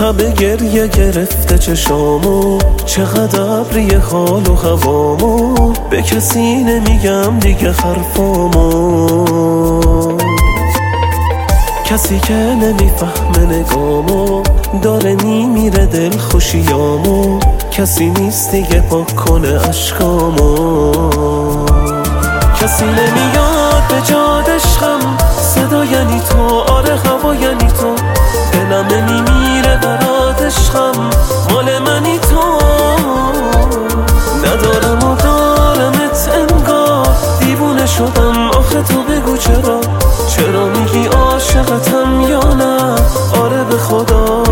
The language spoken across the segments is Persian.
تب گریه گرفته چشامو، چقدر ابری حال و هوامو، به کسی نمیگم دیگه حرفامو. کسی که نمیفهمه نگامو، داره میمیره دل خوشیامو، کسی نیست دیگه پاک کنه عشقامو. کسی نمیاد به جاد عشقم، صدا یعنی تو، آره هوا یعنی تو، دلم نمیمیره برات عشقم، مال منی تو. ندارم و دارمت انگار، دیوونه شدم آخه تو بگو چرا، چرا میگی عاشقتم یا نه، آره به خدا.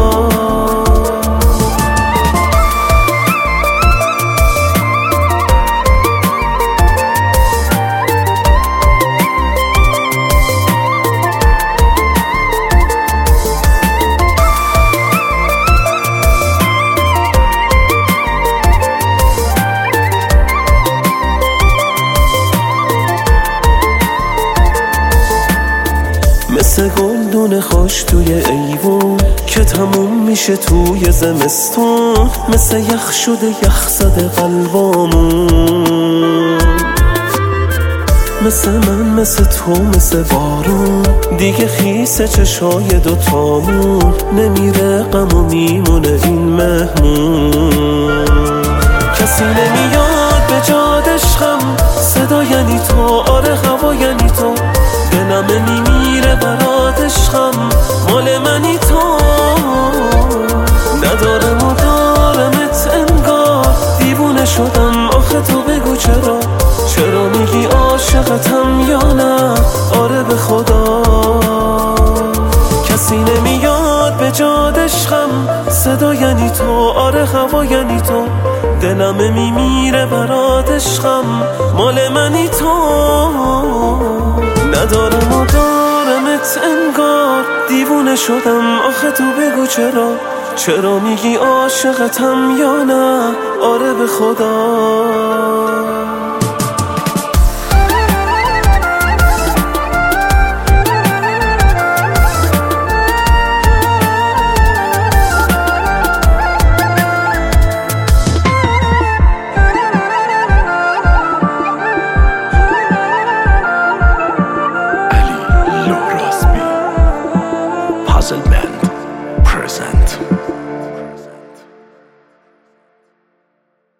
مثل گلدون خوش توی ایوون که تموم میشه توی زمستون، مثل یخ شده یخ زده قلبامون. مثل من مثل تو مثل بارون، دیگه خیس چشای دوتامون، نمیره غم و میمونه این مهمون. کسی نمیاد به جاد عشقم، صدا یعنی تو، آره هوا یعنی تو، دلم نمیمیره برات عشقم، مال منی تو. ندارم و دارمت انگار، دیوونه شدم آخه تو بگو چرا، چرا میگی عاشقتم یا نه، آره به خدا. کسی نمیاد به جاد عشقم، صدا یعنی تو، آره هوا یعنی تو، دلم میمیره برات عشقم، مال منی تو. ندارم و دارمت انگار، دیوونه شدم آخه تو بگو چرا، چرا میگی عاشقتم یا نه، آره به خدا. Puzzle Man.